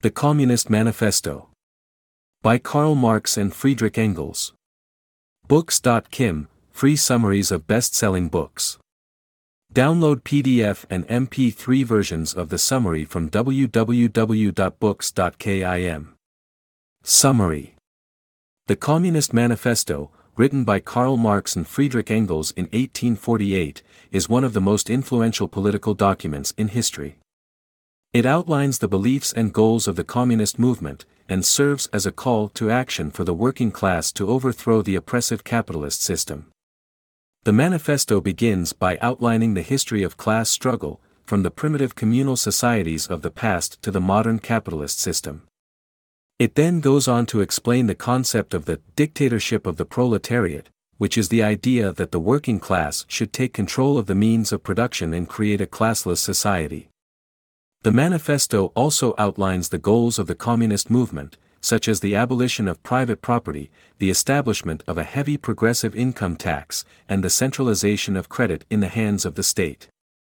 The Communist Manifesto. By Karl Marx and Friedrich Engels. Books.kim, free summaries of best-selling books. Download PDF and MP3 versions of the summary from www.books.kim. Summary. The Communist Manifesto, written by Karl Marx and Friedrich Engels in 1848, is one of the most influential political documents in history. It outlines the beliefs and goals of the communist movement, and serves as a call to action for the working class to overthrow the oppressive capitalist system. The manifesto begins by outlining the history of class struggle, from the primitive communal societies of the past to the modern capitalist system. It then goes on to explain the concept of the dictatorship of the proletariat, which is the idea that the working class should take control of the means of production and create a classless society. The manifesto also outlines the goals of the communist movement, such as the abolition of private property, the establishment of a heavy progressive income tax, and the centralization of credit in the hands of the state.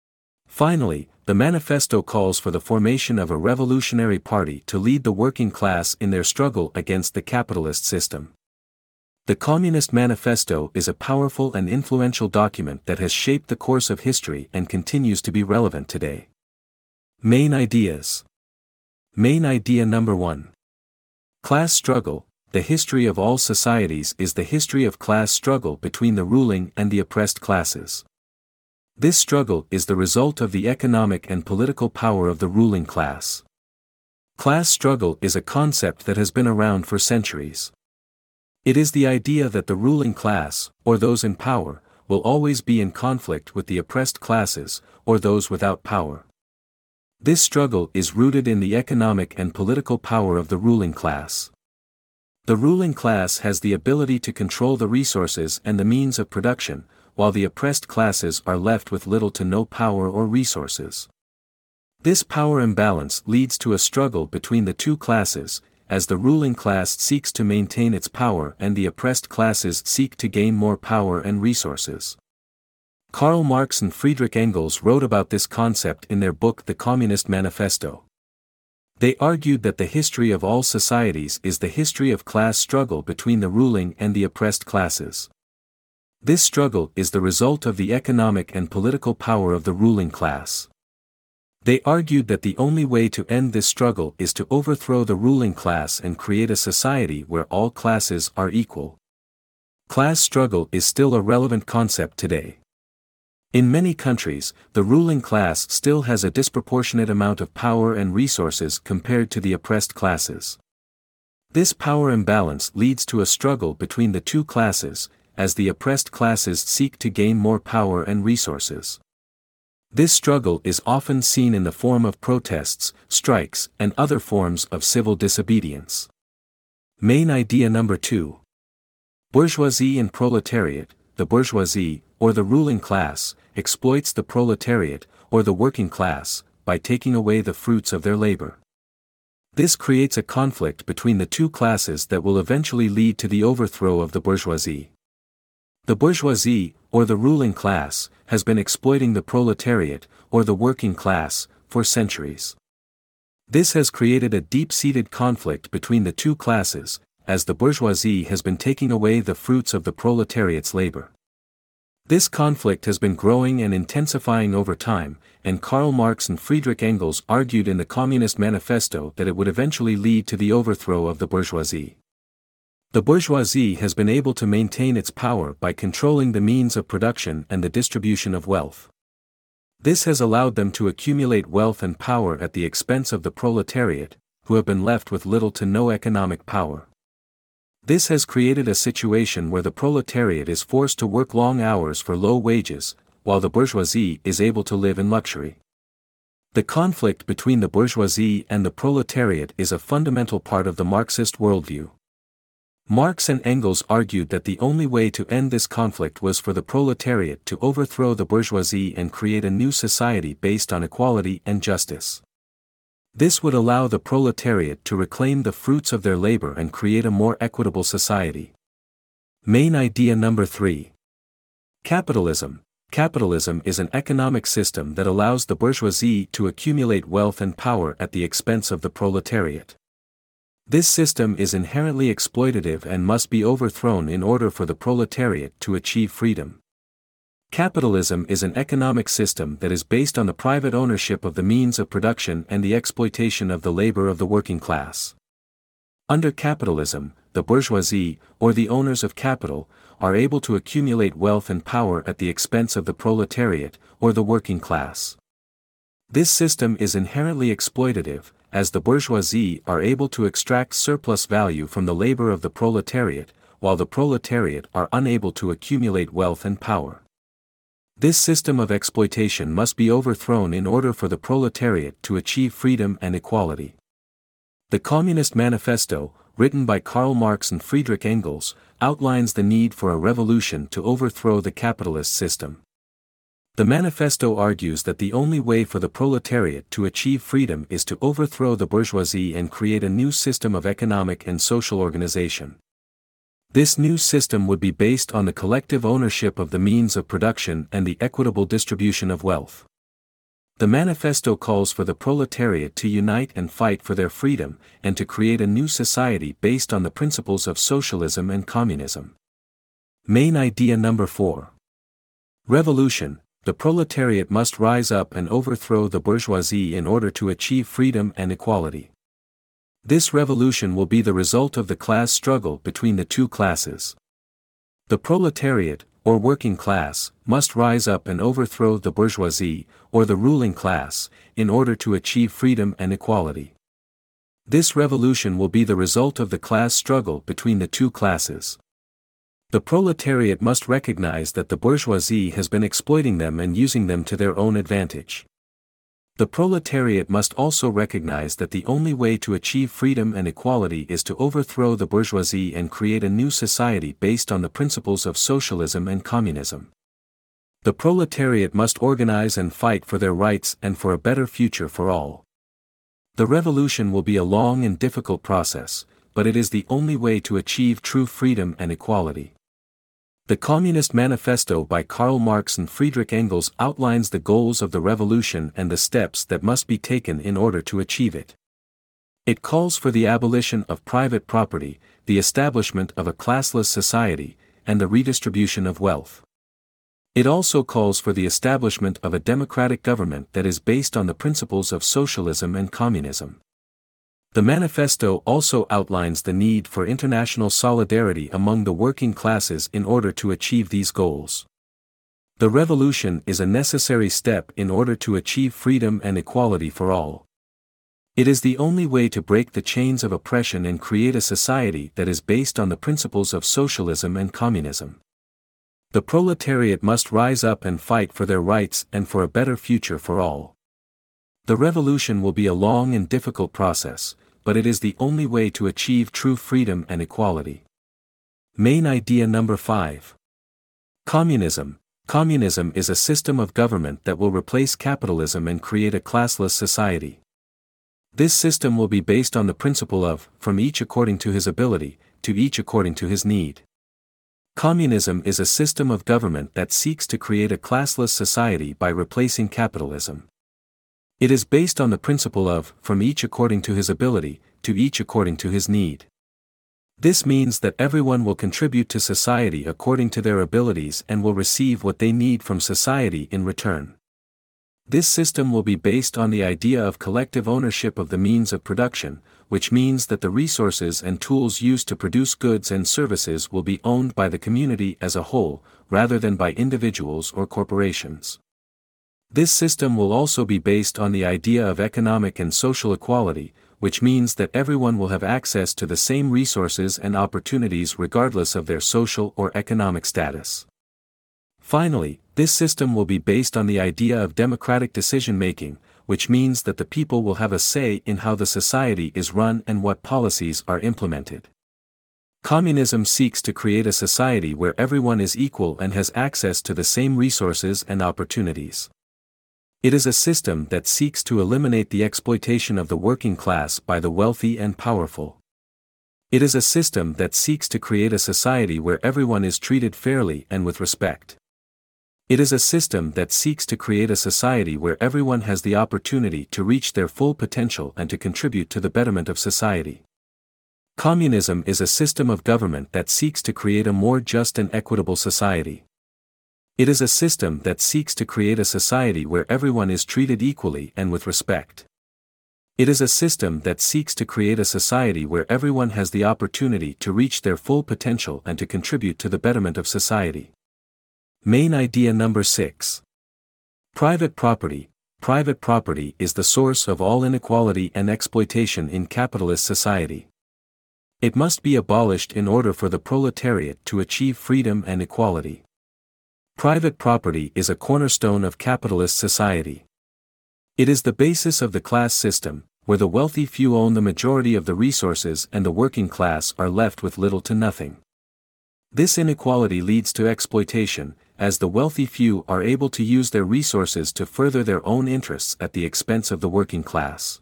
Finally, the manifesto calls for the formation of a revolutionary party to lead the working class in their struggle against the capitalist system. The Communist Manifesto is a powerful and influential document that has shaped the course of history and continues to be relevant today. Main ideas. Main idea number 1. Class struggle. The history of all societies is the history of class struggle between the ruling and the oppressed classes. This struggle is the result of the economic and political power of the ruling class. Class struggle is a concept that has been around for centuries. It is the idea that the ruling class, or those in power, will always be in conflict with the oppressed classes, or those without power. This struggle is rooted in the economic and political power of the ruling class. The ruling class has the ability to control the resources and the means of production, while the oppressed classes are left with little to no power or resources. This power imbalance leads to a struggle between the two classes, as the ruling class seeks to maintain its power and the oppressed classes seek to gain more power and resources. Karl Marx and Friedrich Engels wrote about this concept in their book The Communist Manifesto. They argued that the history of all societies is the history of class struggle between the ruling and the oppressed classes. This struggle is the result of the economic and political power of the ruling class. They argued that the only way to end this struggle is to overthrow the ruling class and create a society where all classes are equal. Class struggle is still a relevant concept today. In many countries, the ruling class still has a disproportionate amount of power and resources compared to the oppressed classes. This power imbalance leads to a struggle between the two classes, as the oppressed classes seek to gain more power and resources. This struggle is often seen in the form of protests, strikes, and other forms of civil disobedience. Main idea number 2. Bourgeoisie and proletariat. The bourgeoisie, or the ruling class, exploits the proletariat, or the working class, by taking away the fruits of their labor. This creates a conflict between the two classes that will eventually lead to the overthrow of the bourgeoisie. The bourgeoisie, or the ruling class, has been exploiting the proletariat, or the working class, for centuries. This has created a deep-seated conflict between the two classes, as the bourgeoisie has been taking away the fruits of the proletariat's labor. This conflict has been growing and intensifying over time, and Karl Marx and Friedrich Engels argued in the Communist Manifesto that it would eventually lead to the overthrow of the bourgeoisie. The bourgeoisie has been able to maintain its power by controlling the means of production and the distribution of wealth. This has allowed them to accumulate wealth and power at the expense of the proletariat, who have been left with little to no economic power. This has created a situation where the proletariat is forced to work long hours for low wages, while the bourgeoisie is able to live in luxury. The conflict between the bourgeoisie and the proletariat is a fundamental part of the Marxist worldview. Marx and Engels argued that the only way to end this conflict was for the proletariat to overthrow the bourgeoisie and create a new society based on equality and justice. This would allow the proletariat to reclaim the fruits of their labor and create a more equitable society. Main idea number 3. Capitalism. Capitalism is an economic system that allows the bourgeoisie to accumulate wealth and power at the expense of the proletariat. This system is inherently exploitative and must be overthrown in order for the proletariat to achieve freedom. Capitalism is an economic system that is based on the private ownership of the means of production and the exploitation of the labor of the working class. Under capitalism, the bourgeoisie, or the owners of capital, are able to accumulate wealth and power at the expense of the proletariat, or the working class. This system is inherently exploitative, as the bourgeoisie are able to extract surplus value from the labor of the proletariat, while the proletariat are unable to accumulate wealth and power. This system of exploitation must be overthrown in order for the proletariat to achieve freedom and equality. The Communist Manifesto, written by Karl Marx and Friedrich Engels, outlines the need for a revolution to overthrow the capitalist system. The manifesto argues that the only way for the proletariat to achieve freedom is to overthrow the bourgeoisie and create a new system of economic and social organization. This new system would be based on the collective ownership of the means of production and the equitable distribution of wealth. The manifesto calls for the proletariat to unite and fight for their freedom, and to create a new society based on the principles of socialism and communism. Main idea number 4. Revolution. The proletariat must rise up and overthrow the bourgeoisie in order to achieve freedom and equality. This revolution will be the result of the class struggle between the two classes. The proletariat, or working class, must rise up and overthrow the bourgeoisie, or the ruling class, in order to achieve freedom and equality. This revolution will be the result of the class struggle between the two classes. The proletariat must recognize that the bourgeoisie has been exploiting them and using them to their own advantage. The proletariat must also recognize that the only way to achieve freedom and equality is to overthrow the bourgeoisie and create a new society based on the principles of socialism and communism. The proletariat must organize and fight for their rights and for a better future for all. The revolution will be a long and difficult process, but it is the only way to achieve true freedom and equality. The Communist Manifesto by Karl Marx and Friedrich Engels outlines the goals of the revolution and the steps that must be taken in order to achieve it. It calls for the abolition of private property, the establishment of a classless society, and the redistribution of wealth. It also calls for the establishment of a democratic government that is based on the principles of socialism and communism. The manifesto also outlines the need for international solidarity among the working classes in order to achieve these goals. The revolution is a necessary step in order to achieve freedom and equality for all. It is the only way to break the chains of oppression and create a society that is based on the principles of socialism and communism. The proletariat must rise up and fight for their rights and for a better future for all. The revolution will be a long and difficult process, but it is the only way to achieve true freedom and equality. Main idea number 5. Communism. Communism is a system of government that will replace capitalism and create a classless society. This system will be based on the principle of, from each according to his ability, to each according to his need. Communism is a system of government that seeks to create a classless society by replacing capitalism. It is based on the principle of, from each according to his ability, to each according to his need. This means that everyone will contribute to society according to their abilities and will receive what they need from society in return. This system will be based on the idea of collective ownership of the means of production, which means that the resources and tools used to produce goods and services will be owned by the community as a whole, rather than by individuals or corporations. This system will also be based on the idea of economic and social equality, which means that everyone will have access to the same resources and opportunities regardless of their social or economic status. Finally, this system will be based on the idea of democratic decision-making, which means that the people will have a say in how the society is run and what policies are implemented. Communism seeks to create a society where everyone is equal and has access to the same resources and opportunities. It is a system that seeks to eliminate the exploitation of the working class by the wealthy and powerful. It is a system that seeks to create a society where everyone is treated fairly and with respect. It is a system that seeks to create a society where everyone has the opportunity to reach their full potential and to contribute to the betterment of society. Communism is a system of government that seeks to create a more just and equitable society. It is a system that seeks to create a society where everyone is treated equally and with respect. It is a system that seeks to create a society where everyone has the opportunity to reach their full potential and to contribute to the betterment of society. Main idea number 6. Private property. Private property is the source of all inequality and exploitation in capitalist society. It must be abolished in order for the proletariat to achieve freedom and equality. Private property is a cornerstone of capitalist society. It is the basis of the class system, where the wealthy few own the majority of the resources and the working class are left with little to nothing. This inequality leads to exploitation, as the wealthy few are able to use their resources to further their own interests at the expense of the working class.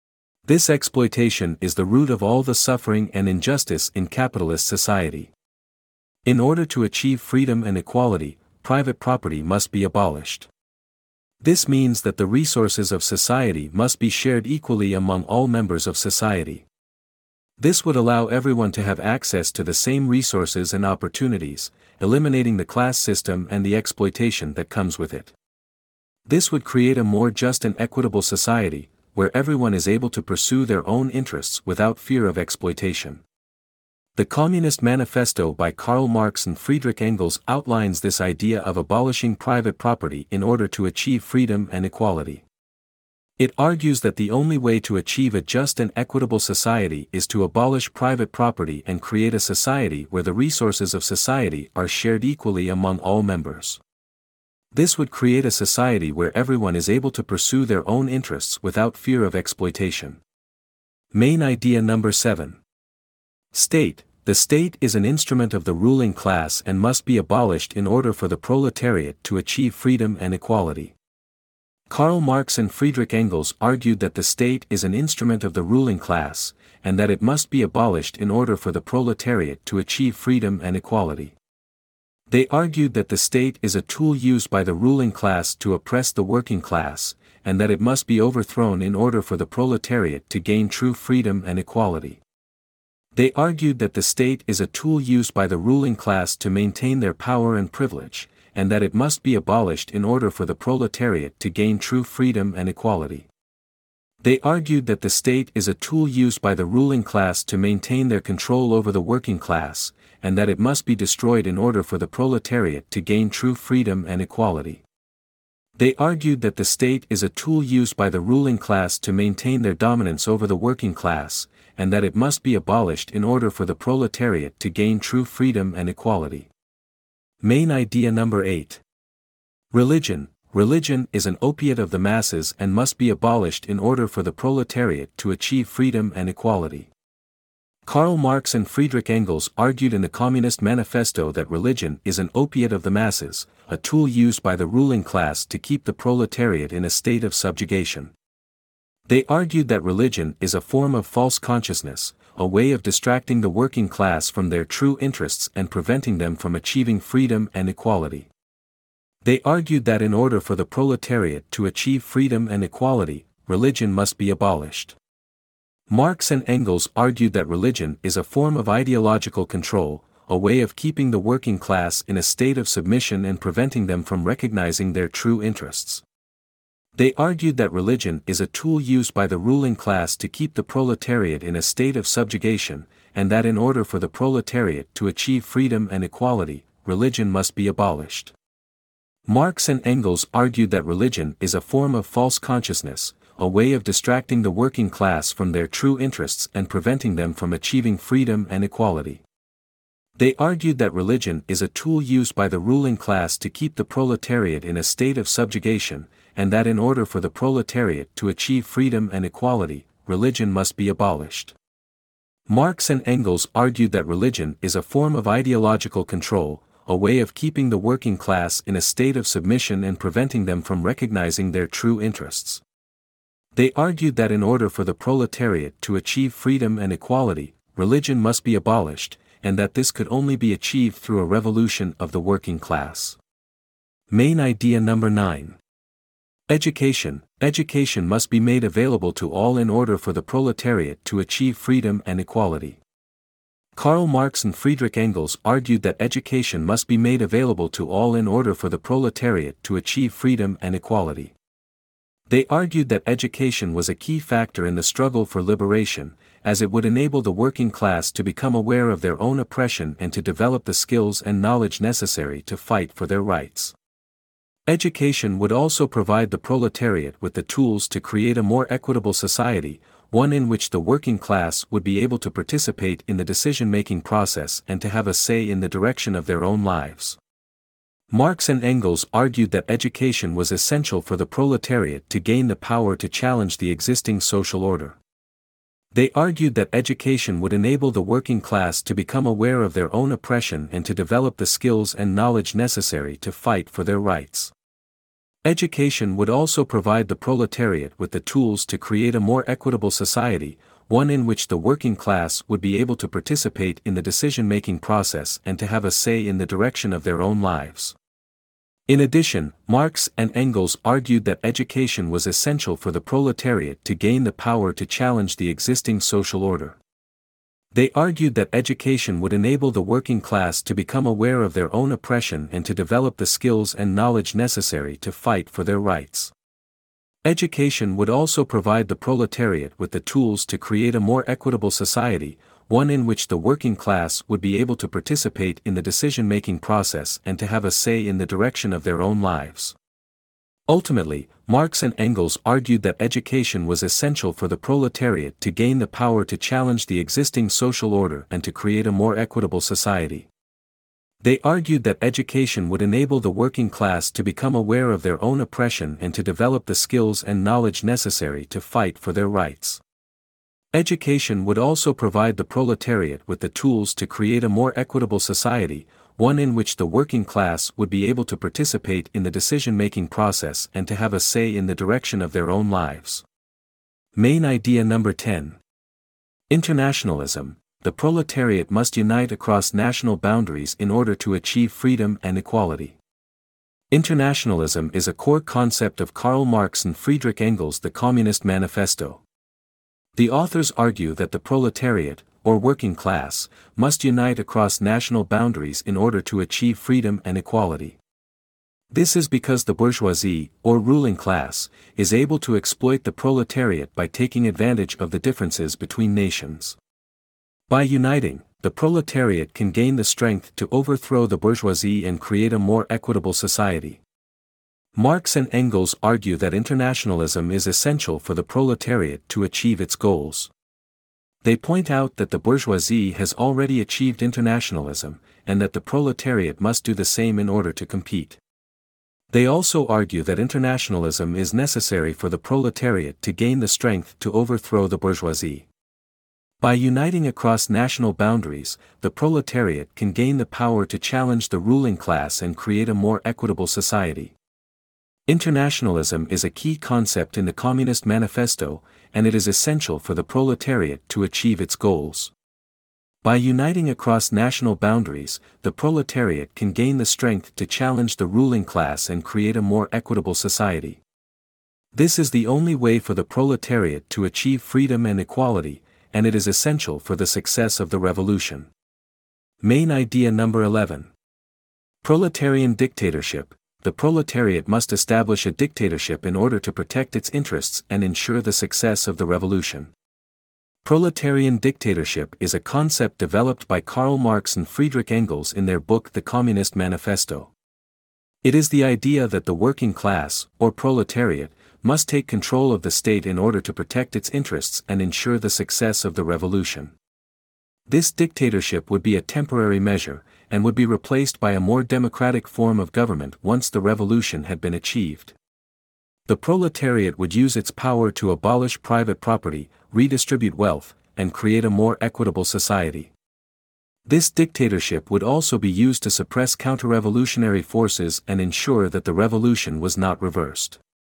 This exploitation is the root of all the suffering and injustice in capitalist society. In order to achieve freedom and equality, private property must be abolished. This means that the resources of society must be shared equally among all members of society. This would allow everyone to have access to the same resources and opportunities, eliminating the class system and the exploitation that comes with it. This would create a more just and equitable society, where everyone is able to pursue their own interests without fear of exploitation. The Communist Manifesto by Karl Marx and Friedrich Engels outlines this idea of abolishing private property in order to achieve freedom and equality. It argues that the only way to achieve a just and equitable society is to abolish private property and create a society where the resources of society are shared equally among all members. This would create a society where everyone is able to pursue their own interests without fear of exploitation. Main idea number 7. State. The state is an instrument of the ruling class and must be abolished in order for the proletariat to achieve freedom and equality. Karl Marx and Friedrich Engels argued that the state is an instrument of the ruling class, and that it must be abolished in order for the proletariat to achieve freedom and equality. They argued that the state is a tool used by the ruling class to oppress the working class, and that it must be overthrown in order for the proletariat to gain true freedom and equality. They argued that the state is a tool used by the ruling class to maintain their power and privilege, and that it must be abolished in order for the proletariat to gain true freedom and equality. They argued that the state is a tool used by the ruling class to maintain their control over the working class, and that it must be destroyed in order for the proletariat to gain true freedom and equality. They argued that the state is a tool used by the ruling class to maintain their dominance over the working class, and that it must be abolished in order for the proletariat to gain true freedom and equality. Main idea number 8. Religion. Religion is an opiate of the masses and must be abolished in order for the proletariat to achieve freedom and equality. Karl Marx and Friedrich Engels argued in the Communist Manifesto that religion is an opiate of the masses, a tool used by the ruling class to keep the proletariat in a state of subjugation. They argued that religion is a form of false consciousness, a way of distracting the working class from their true interests and preventing them from achieving freedom and equality. They argued that in order for the proletariat to achieve freedom and equality, religion must be abolished. Marx and Engels argued that religion is a form of ideological control, a way of keeping the working class in a state of submission and preventing them from recognizing their true interests. They argued that religion is a tool used by the ruling class to keep the proletariat in a state of subjugation, and that in order for the proletariat to achieve freedom and equality, religion must be abolished. Marx and Engels argued that religion is a form of false consciousness, a way of distracting the working class from their true interests and preventing them from achieving freedom and equality. They argued that religion is a tool used by the ruling class to keep the proletariat in a state of subjugation, and that in order for the proletariat to achieve freedom and equality, religion must be abolished. Marx and Engels argued that religion is a form of ideological control, a way of keeping the working class in a state of submission and preventing them from recognizing their true interests. They argued that in order for the proletariat to achieve freedom and equality, religion must be abolished, and that this could only be achieved through a revolution of the working class. Main idea number 9. Education. Education must be made available to all in order for the proletariat to achieve freedom and equality. Karl Marx and Friedrich Engels argued that education must be made available to all in order for the proletariat to achieve freedom and equality. They argued that education was a key factor in the struggle for liberation, as it would enable the working class to become aware of their own oppression and to develop the skills and knowledge necessary to fight for their rights. Education would also provide the proletariat with the tools to create a more equitable society, one in which the working class would be able to participate in the decision-making process and to have a say in the direction of their own lives. Marx and Engels argued that education was essential for the proletariat to gain the power to challenge the existing social order. They argued that education would enable the working class to become aware of their own oppression and to develop the skills and knowledge necessary to fight for their rights. Education would also provide the proletariat with the tools to create a more equitable society, one in which the working class would be able to participate in the decision-making process and to have a say in the direction of their own lives. In addition, Marx and Engels argued that education was essential for the proletariat to gain the power to challenge the existing social order. They argued that education would enable the working class to become aware of their own oppression and to develop the skills and knowledge necessary to fight for their rights. Education would also provide the proletariat with the tools to create a more equitable society, one in which the working class would be able to participate in the decision-making process and to have a say in the direction of their own lives. Ultimately, Marx and Engels argued that education was essential for the proletariat to gain the power to challenge the existing social order and to create a more equitable society. They argued that education would enable the working class to become aware of their own oppression and to develop the skills and knowledge necessary to fight for their rights. Education would also provide the proletariat with the tools to create a more equitable society, one in which the working class would be able to participate in the decision-making process and to have a say in the direction of their own lives. Main idea number 10. Internationalism. The proletariat must unite across national boundaries in order to achieve freedom and equality. Internationalism is a core concept of Karl Marx and Friedrich Engels' The Communist Manifesto. The authors argue that the proletariat, or working class, must unite across national boundaries in order to achieve freedom and equality. This is because the bourgeoisie, or ruling class, is able to exploit the proletariat by taking advantage of the differences between nations. By uniting, the proletariat can gain the strength to overthrow the bourgeoisie and create a more equitable society. Marx and Engels argue that internationalism is essential for the proletariat to achieve its goals. They point out that the bourgeoisie has already achieved internationalism, and that the proletariat must do the same in order to compete. They also argue that internationalism is necessary for the proletariat to gain the strength to overthrow the bourgeoisie. By uniting across national boundaries, the proletariat can gain the power to challenge the ruling class and create a more equitable society. Internationalism is a key concept in the Communist Manifesto, and it is essential for the proletariat to achieve its goals. By uniting across national boundaries, the proletariat can gain the strength to challenge the ruling class and create a more equitable society. This is the only way for the proletariat to achieve freedom and equality, and it is essential for the success of the revolution. Main idea number 11. Proletarian dictatorship. The proletariat must establish a dictatorship in order to protect its interests and ensure the success of the revolution. Proletarian dictatorship is a concept developed by Karl Marx and Friedrich Engels in their book The Communist Manifesto. It is the idea that the working class, or proletariat, must take control of the state in order to protect its interests and ensure the success of the revolution. This dictatorship would be a temporary measure, and would be replaced by a more democratic form of government once the revolution had been achieved. The proletariat would use its power to abolish private property, redistribute wealth, and create a more equitable society. This dictatorship would also be used to suppress counter-revolutionary forces and ensure that the revolution was not reversed.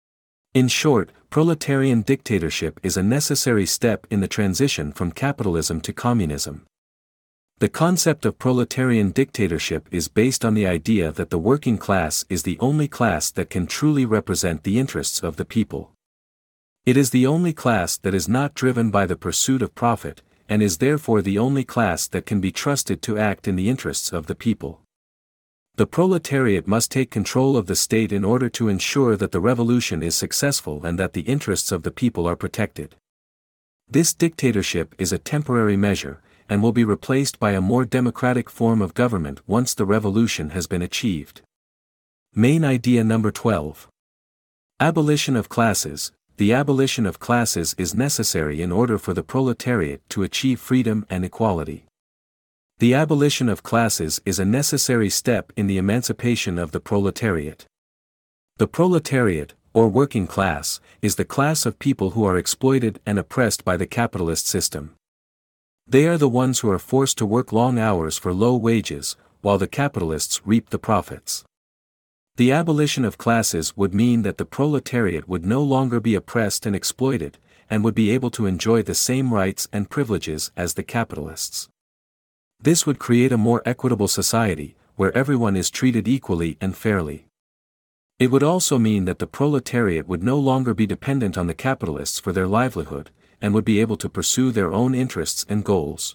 In short, proletarian dictatorship is a necessary step in the transition from capitalism to communism. The concept of proletarian dictatorship is based on the idea that the working class is the only class that can truly represent the interests of the people. It is the only class that is not driven by the pursuit of profit, and is therefore the only class that can be trusted to act in the interests of the people. The proletariat must take control of the state in order to ensure that the revolution is successful and that the interests of the people are protected. This dictatorship is a temporary measure, and will be replaced by a more democratic form of government once the revolution has been achieved. Main idea number 12. Abolition of classes. The abolition of classes is necessary in order for the proletariat to achieve freedom and equality. The abolition of classes is a necessary step in the emancipation of the proletariat. The proletariat, or working class, is the class of people who are exploited and oppressed by the capitalist system. They are the ones who are forced to work long hours for low wages, while the capitalists reap the profits. The abolition of classes would mean that the proletariat would no longer be oppressed and exploited, and would be able to enjoy the same rights and privileges as the capitalists. This would create a more equitable society, where everyone is treated equally and fairly. It would also mean that the proletariat would no longer be dependent on the capitalists for their livelihood, and would be able to pursue their own interests and goals.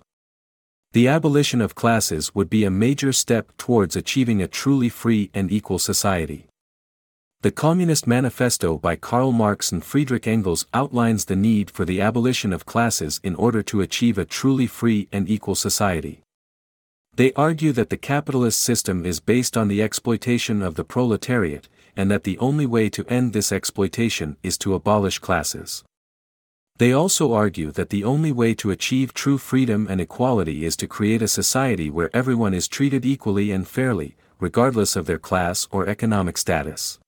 The abolition of classes would be a major step towards achieving a truly free and equal society. The Communist Manifesto by Karl Marx and Friedrich Engels outlines the need for the abolition of classes in order to achieve a truly free and equal society. They argue that the capitalist system is based on the exploitation of the proletariat, and that the only way to end this exploitation is to abolish classes. They also argue that the only way to achieve true freedom and equality is to create a society where everyone is treated equally and fairly, regardless of their class or economic status.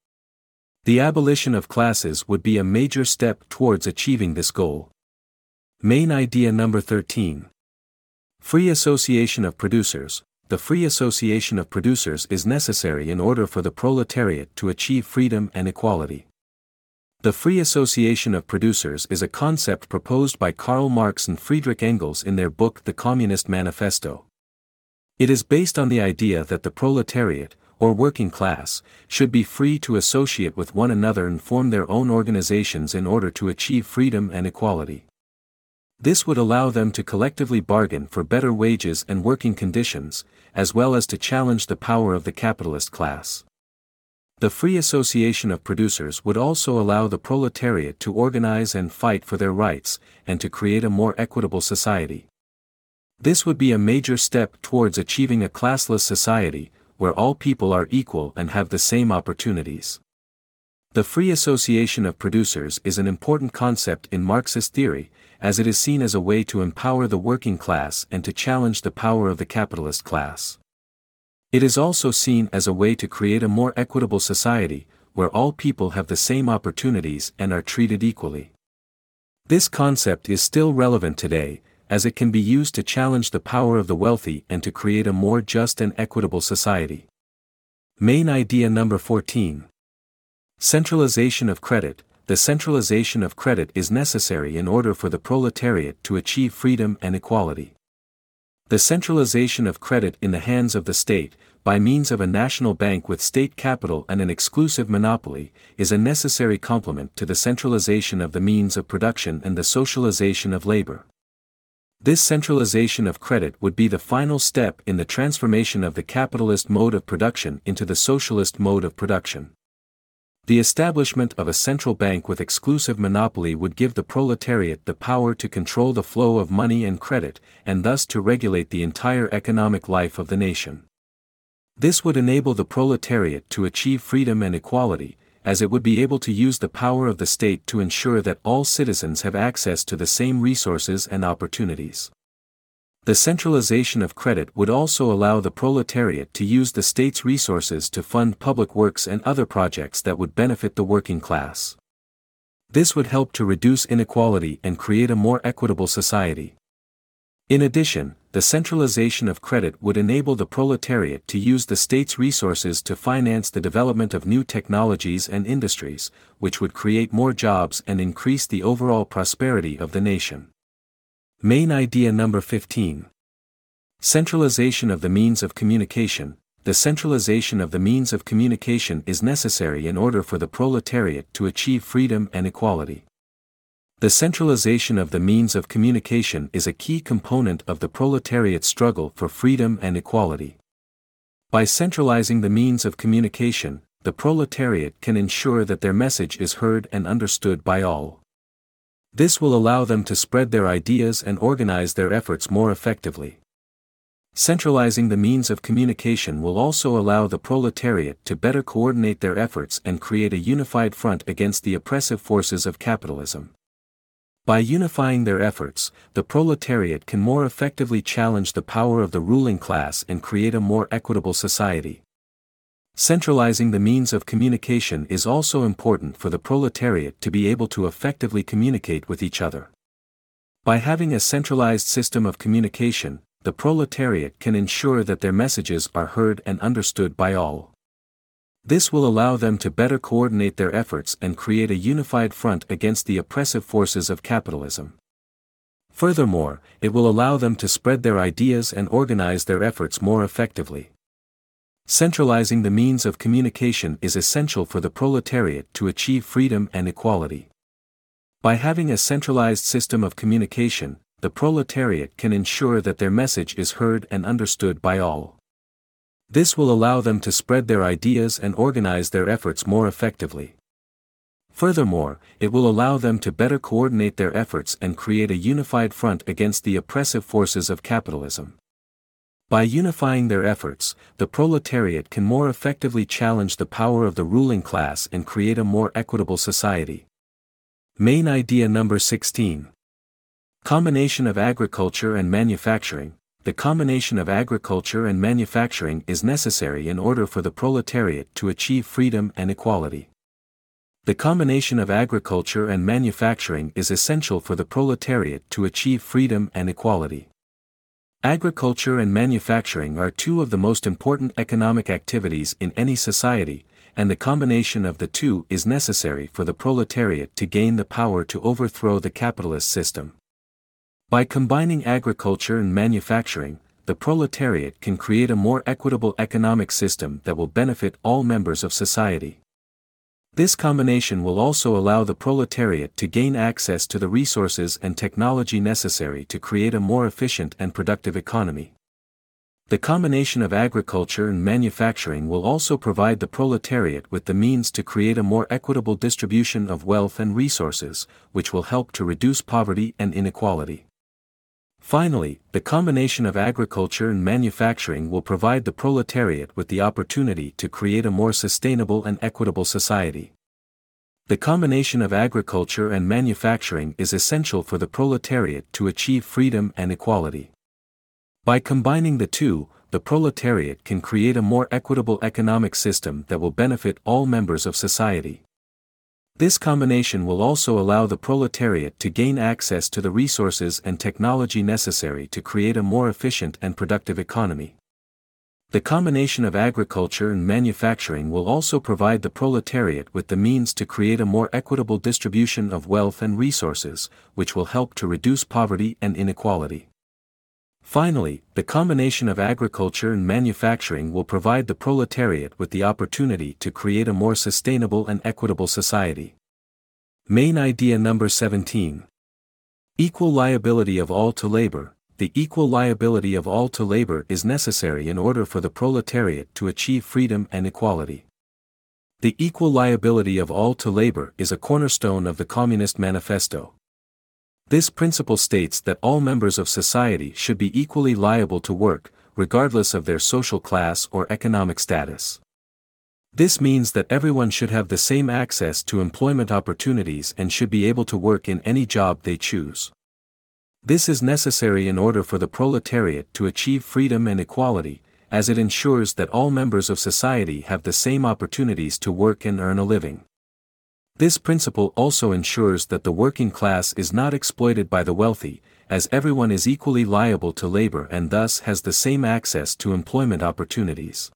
The abolition of classes would be a major step towards achieving this goal. Main idea number 13. Free association of producers. The free association of producers is necessary in order for the proletariat to achieve freedom and equality. The free association of producers is a concept proposed by Karl Marx and Friedrich Engels in their book The Communist Manifesto. It is based on the idea that the proletariat, or working class, should be free to associate with one another and form their own organizations in order to achieve freedom and equality. This would allow them to collectively bargain for better wages and working conditions, as well as to challenge the power of the capitalist class. The free association of producers would also allow the proletariat to organize and fight for their rights, and to create a more equitable society. This would be a major step towards achieving a classless society, where all people are equal and have the same opportunities. The free association of producers is an important concept in Marxist theory, as it is seen as a way to empower the working class and to challenge the power of the capitalist class. It is also seen as a way to create a more equitable society, where all people have the same opportunities and are treated equally. This concept is still relevant today, as it can be used to challenge the power of the wealthy and to create a more just and equitable society. Main idea number 14. Centralization of credit. The centralization of credit is necessary in order for the proletariat to achieve freedom and equality. The centralization of credit in the hands of the state, by means of a national bank with state capital and an exclusive monopoly, is a necessary complement to the centralization of the means of production and the socialization of labor. This centralization of credit would be the final step in the transformation of the capitalist mode of production into the socialist mode of production. The establishment of a central bank with exclusive monopoly would give the proletariat the power to control the flow of money and credit, and thus to regulate the entire economic life of the nation. This would enable the proletariat to achieve freedom and equality, as it would be able to use the power of the state to ensure that all citizens have access to the same resources and opportunities. The centralization of credit would also allow the proletariat to use the state's resources to fund public works and other projects that would benefit the working class. This would help to reduce inequality and create a more equitable society. In addition, the centralization of credit would enable the proletariat to use the state's resources to finance the development of new technologies and industries, which would create more jobs and increase the overall prosperity of the nation. Main idea number 15. Centralization of the means of communication. The centralization of the means of communication is necessary in order for the proletariat to achieve freedom and equality. The centralization of the means of communication is a key component of the proletariat's struggle for freedom and equality. By centralizing the means of communication, the proletariat can ensure that their message is heard and understood by all. This will allow them to spread their ideas and organize their efforts more effectively. Centralizing the means of communication will also allow the proletariat to better coordinate their efforts and create a unified front against the oppressive forces of capitalism. By unifying their efforts, the proletariat can more effectively challenge the power of the ruling class and create a more equitable society. Centralizing the means of communication is also important for the proletariat to be able to effectively communicate with each other. By having a centralized system of communication, the proletariat can ensure that their messages are heard and understood by all. This will allow them to better coordinate their efforts and create a unified front against the oppressive forces of capitalism. Furthermore, it will allow them to spread their ideas and organize their efforts more effectively. Centralizing the means of communication is essential for the proletariat to achieve freedom and equality. By having a centralized system of communication, the proletariat can ensure that their message is heard and understood by all. This will allow them to spread their ideas and organize their efforts more effectively. Furthermore, it will allow them to better coordinate their efforts and create a unified front against the oppressive forces of capitalism. By unifying their efforts, the proletariat can more effectively challenge the power of the ruling class and create a more equitable society. Main idea number 16. Combination of agriculture and manufacturing. The combination of agriculture and manufacturing is necessary in order for the proletariat to achieve freedom and equality. The combination of agriculture and manufacturing is essential for the proletariat to achieve freedom and equality. Agriculture and manufacturing are two of the most important economic activities in any society, and the combination of the two is necessary for the proletariat to gain the power to overthrow the capitalist system. By combining agriculture and manufacturing, the proletariat can create a more equitable economic system that will benefit all members of society. This combination will also allow the proletariat to gain access to the resources and technology necessary to create a more efficient and productive economy. The combination of agriculture and manufacturing will also provide the proletariat with the means to create a more equitable distribution of wealth and resources, which will help to reduce poverty and inequality. Finally, the combination of agriculture and manufacturing will provide the proletariat with the opportunity to create a more sustainable and equitable society. The combination of agriculture and manufacturing is essential for the proletariat to achieve freedom and equality. By combining the two, the proletariat can create a more equitable economic system that will benefit all members of society. This combination will also allow the proletariat to gain access to the resources and technology necessary to create a more efficient and productive economy. The combination of agriculture and manufacturing will also provide the proletariat with the means to create a more equitable distribution of wealth and resources, which will help to reduce poverty and inequality. Finally, the combination of agriculture and manufacturing will provide the proletariat with the opportunity to create a more sustainable and equitable society. Main idea number 17. Equal liability of all to labor. The equal liability of all to labor is necessary in order for the proletariat to achieve freedom and equality. The equal liability of all to labor is a cornerstone of the Communist Manifesto. This principle states that all members of society should be equally liable to work, regardless of their social class or economic status. This means that everyone should have the same access to employment opportunities and should be able to work in any job they choose. This is necessary in order for the proletariat to achieve freedom and equality, as it ensures that all members of society have the same opportunities to work and earn a living. This principle also ensures that the working class is not exploited by the wealthy, as everyone is equally liable to labor and thus has the same access to employment opportunities.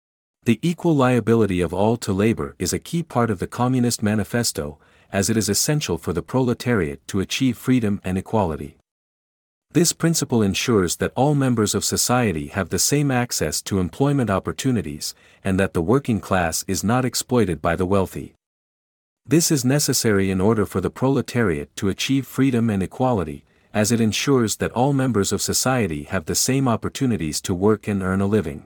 The equal liability of all to labor is a key part of the Communist Manifesto, as it is essential for the proletariat to achieve freedom and equality. This principle ensures that all members of society have the same access to employment opportunities, and that the working class is not exploited by the wealthy. This is necessary in order for the proletariat to achieve freedom and equality, as it ensures that all members of society have the same opportunities to work and earn a living.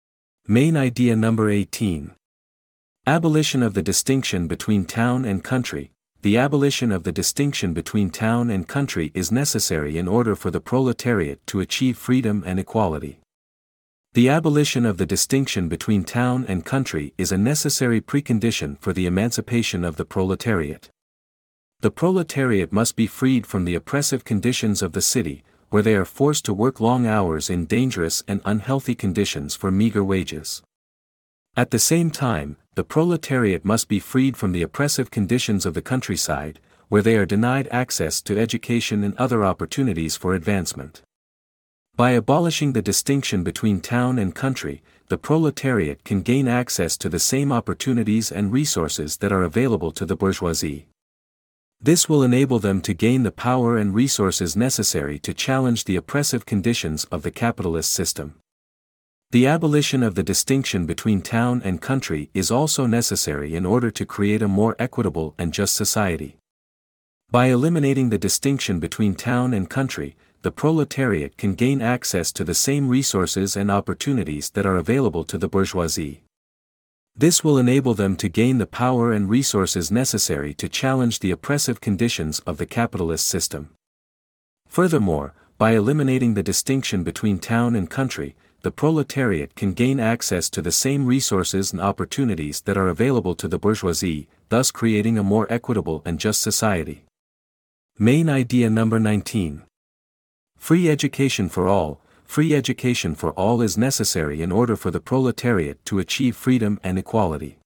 Main idea number 18. Abolition of the distinction between town and country. The abolition of the distinction between town and country is necessary in order for the proletariat to achieve freedom and equality. The abolition of the distinction between town and country is a necessary precondition for the emancipation of the proletariat. The proletariat must be freed from the oppressive conditions of the city, where they are forced to work long hours in dangerous and unhealthy conditions for meager wages. At the same time, the proletariat must be freed from the oppressive conditions of the countryside, where they are denied access to education and other opportunities for advancement. By abolishing the distinction between town and country, the proletariat can gain access to the same opportunities and resources that are available to the bourgeoisie. This will enable them to gain the power and resources necessary to challenge the oppressive conditions of the capitalist system. The abolition of the distinction between town and country is also necessary in order to create a more equitable and just society. By eliminating the distinction between town and country, the proletariat can gain access to the same resources and opportunities that are available to the bourgeoisie. This will enable them to gain the power and resources necessary to challenge the oppressive conditions of the capitalist system. Furthermore, by eliminating the distinction between town and country, the proletariat can gain access to the same resources and opportunities that are available to the bourgeoisie, thus creating a more equitable and just society. Main idea number 19. Free education for all. Free education for all is necessary in order for the proletariat to achieve freedom and equality.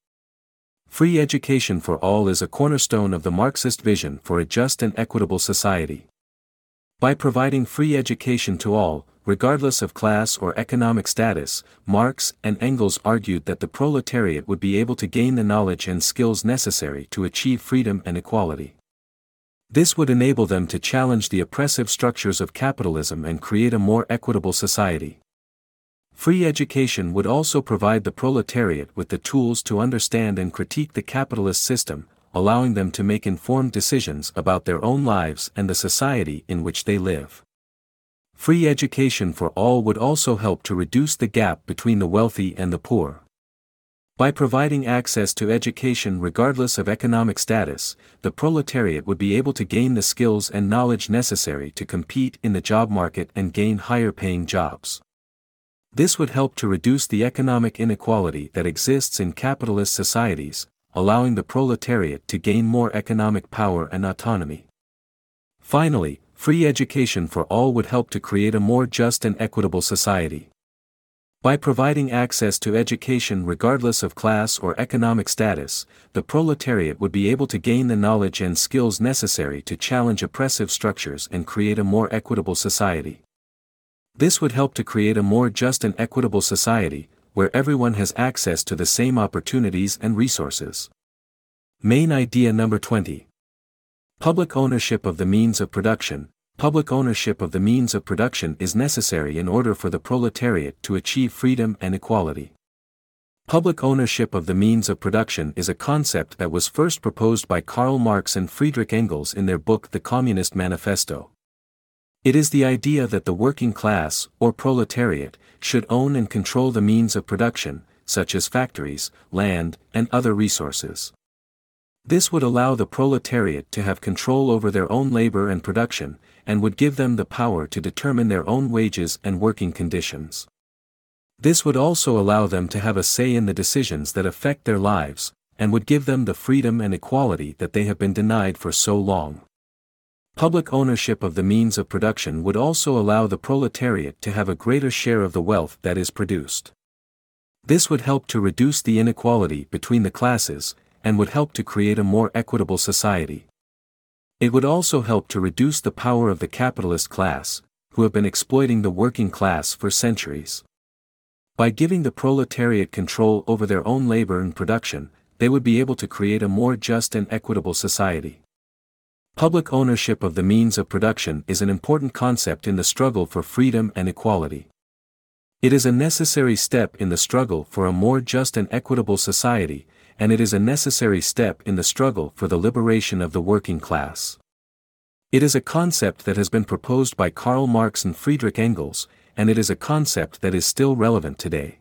Free education for all is a cornerstone of the Marxist vision for a just and equitable society. By providing free education to all, regardless of class or economic status, Marx and Engels argued that the proletariat would be able to gain the knowledge and skills necessary to achieve freedom and equality. This would enable them to challenge the oppressive structures of capitalism and create a more equitable society. Free education would also provide the proletariat with the tools to understand and critique the capitalist system, allowing them to make informed decisions about their own lives and the society in which they live. Free education for all would also help to reduce the gap between the wealthy and the poor. By providing access to education regardless of economic status, the proletariat would be able to gain the skills and knowledge necessary to compete in the job market and gain higher-paying jobs. This would help to reduce the economic inequality that exists in capitalist societies, allowing the proletariat to gain more economic power and autonomy. Finally, free education for all would help to create a more just and equitable society. By providing access to education regardless of class or economic status, the proletariat would be able to gain the knowledge and skills necessary to challenge oppressive structures and create a more equitable society. This would help to create a more just and equitable society, where everyone has access to the same opportunities and resources. Main idea number 20. Public ownership of the means of production. Public ownership of the means of production is necessary in order for the proletariat to achieve freedom and equality. Public ownership of the means of production is a concept that was first proposed by Karl Marx and Friedrich Engels in their book The Communist Manifesto. It is the idea that the working class, or proletariat, should own and control the means of production, such as factories, land, and other resources. This would allow the proletariat to have control over their own labor and production, and would give them the power to determine their own wages and working conditions. This would also allow them to have a say in the decisions that affect their lives, and would give them the freedom and equality that they have been denied for so long. Public ownership of the means of production would also allow the proletariat to have a greater share of the wealth that is produced. This would help to reduce the inequality between the classes, and would help to create a more equitable society. It would also help to reduce the power of the capitalist class, who have been exploiting the working class for centuries. By giving the proletariat control over their own labor and production, they would be able to create a more just and equitable society. Public ownership of the means of production is an important concept in the struggle for freedom and equality. It is a necessary step in the struggle for a more just and equitable society, and it is a necessary step in the struggle for the liberation of the working class. It is a concept that has been proposed by Karl Marx and Friedrich Engels, and it is a concept that is still relevant today.